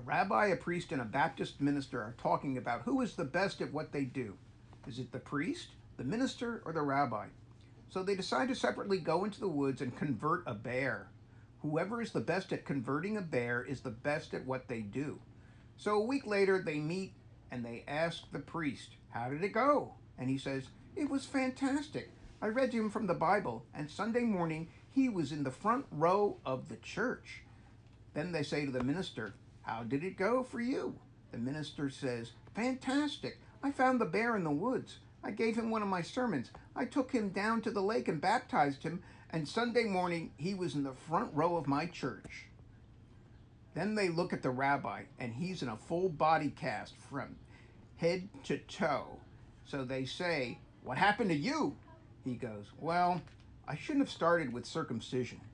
rabbi, a priest, and a Baptist minister are talking about who is the best at what they do. Is it the priest, the minister, or the rabbi? So they decide to separately go into the woods and convert a bear. Whoever is the best at converting a bear is the best at what they do. So a week later, they meet and they ask the priest, "How did it go?" And he says, "It was fantastic. I read to him from the Bible, and Sunday morning he was in the front row of the church." Then they say to the minister, "How did it go for you?" The minister says, "Fantastic. I found the bear in the woods. I gave him one of my sermons. I took him down to the lake and baptized him, and Sunday morning he was in the front row of my church." Then they look at the rabbi, and he's in a full body cast from head to toe. So they say, "What happened to you?" He goes, "Well, I shouldn't have started with circumcision.